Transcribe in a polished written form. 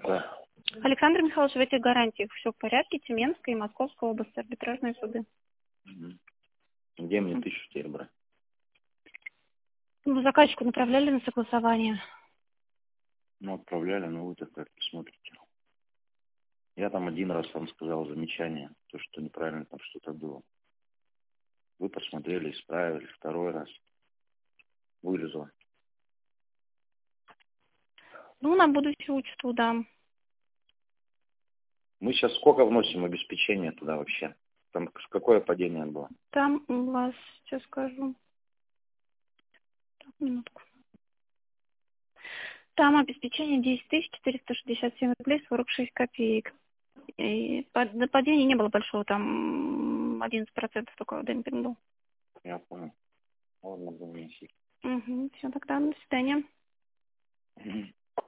Да. Александр Михайлович, в этих гарантиях все в порядке? Тюменская и Московская область, арбитражные суды. Где мне 1000 теперь брать? Ну, заказчику направляли на согласование. Ну, отправляли, но вы так как смотрите. Я там один раз вам сказал замечание, то, что неправильно там что-то было. Вы посмотрели, исправили, второй раз вылезло. Ну, на будущее учету дам. Мы сейчас сколько вносим обеспечения туда вообще? Там какое падение было? Там у вас, сейчас скажу. Так, минутку. Там обеспечение 10 467 рублей 46 копеек. И падения не было большого, там 11% только демпинг был. Я понял. Ладно, буду носить. Все, тогда до свидания.